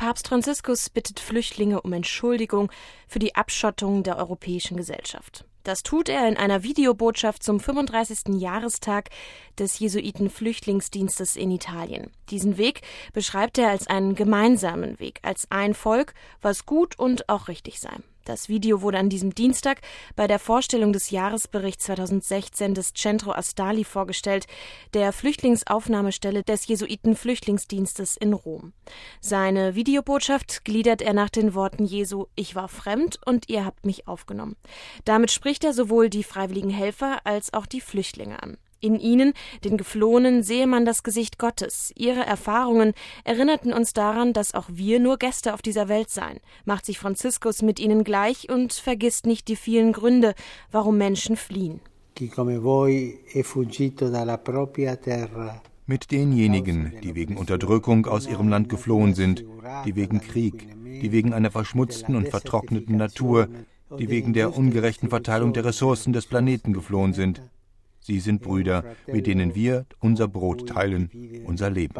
Papst Franziskus bittet Flüchtlinge um Entschuldigung für die Abschottung der europäischen Gesellschaft. Das tut er in einer Videobotschaft zum 35. Jahrestag des Jesuiten-Flüchtlingsdienstes in Italien. Diesen Weg beschreibt er als einen gemeinsamen Weg, als ein Volk, was gut und auch richtig sei. Das Video wurde an diesem Dienstag bei der Vorstellung des Jahresberichts 2016 des Centro Asdali vorgestellt, der Flüchtlingsaufnahmestelle des Jesuiten-Flüchtlingsdienstes in Rom. Seine Videobotschaft gliedert er nach den Worten Jesu: Ich war fremd und ihr habt mich aufgenommen. Damit spricht er sowohl die freiwilligen Helfer als auch die Flüchtlinge an. In ihnen, den Geflohenen, sehe man das Gesicht Gottes. Ihre Erfahrungen erinnerten uns daran, dass auch wir nur Gäste auf dieser Welt seien. Macht sich Franziskus mit ihnen gleich und vergisst nicht die vielen Gründe, warum Menschen fliehen. Mit denjenigen, die wegen Unterdrückung aus ihrem Land geflohen sind, die wegen Krieg, die wegen einer verschmutzten und vertrockneten Natur, die wegen der ungerechten Verteilung der Ressourcen des Planeten geflohen sind. Sie sind Brüder, mit denen wir unser Brot teilen, unser Leben.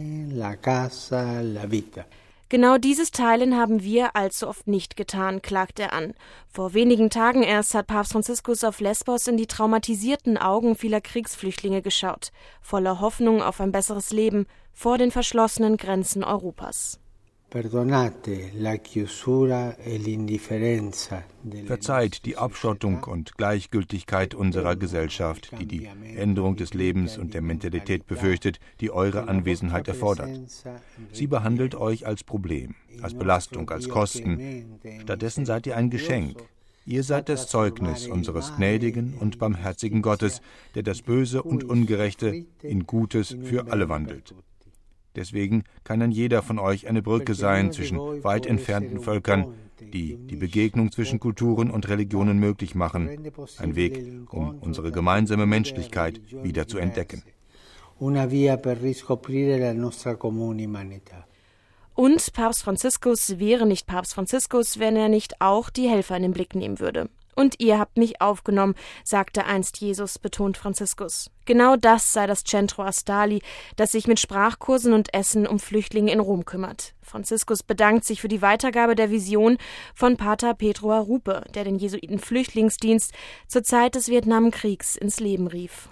Genau dieses Teilen haben wir allzu oft nicht getan, klagt er an. Vor wenigen Tagen erst hat Papst Franziskus auf Lesbos in die traumatisierten Augen vieler Kriegsflüchtlinge geschaut, voller Hoffnung auf ein besseres Leben vor den verschlossenen Grenzen Europas. Verzeiht die Abschottung und Gleichgültigkeit unserer Gesellschaft, die die Änderung des Lebens und der Mentalität befürchtet, die eure Anwesenheit erfordert. Sie behandelt euch als Problem, als Belastung, als Kosten. Stattdessen seid ihr ein Geschenk. Ihr seid das Zeugnis unseres gnädigen und barmherzigen Gottes, der das Böse und Ungerechte in Gutes für alle wandelt. Deswegen kann ein jeder von euch eine Brücke sein zwischen weit entfernten Völkern, die die Begegnung zwischen Kulturen und Religionen möglich machen. Ein Weg, um unsere gemeinsame Menschlichkeit wieder zu entdecken. Und Papst Franziskus wäre nicht Papst Franziskus, wenn er nicht auch die Helfer in den Blick nehmen würde. Und ihr habt mich aufgenommen, sagte einst Jesus, betont Franziskus. Genau das sei das Centro Asdali, das sich mit Sprachkursen und Essen um Flüchtlinge in Rom kümmert. Franziskus bedankt sich für die Weitergabe der Vision von Pater Pedro Arrupe, der den Jesuiten-Flüchtlingsdienst zur Zeit des Vietnamkriegs ins Leben rief.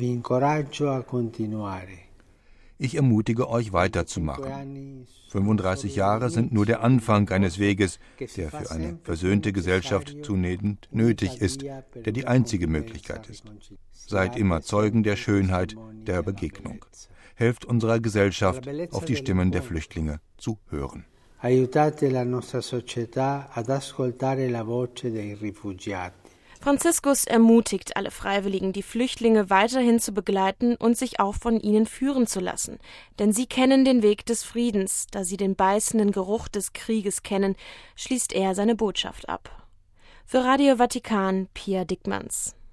Ich ermutige euch weiterzumachen. 35 Jahre sind nur der Anfang eines Weges, der für eine versöhnte Gesellschaft zunehmend nötig ist, der die einzige Möglichkeit ist. Seid immer Zeugen der Schönheit der Begegnung. Helft unserer Gesellschaft, auf die Stimmen der Flüchtlinge zu hören. Aiutate la nostra società ad ascoltare la voce dei rifugiati. Franziskus ermutigt alle Freiwilligen, die Flüchtlinge weiterhin zu begleiten und sich auch von ihnen führen zu lassen. Denn sie kennen den Weg des Friedens, da sie den beißenden Geruch des Krieges kennen, schließt er seine Botschaft ab. Für Radio Vatikan, Pia Dickmanns.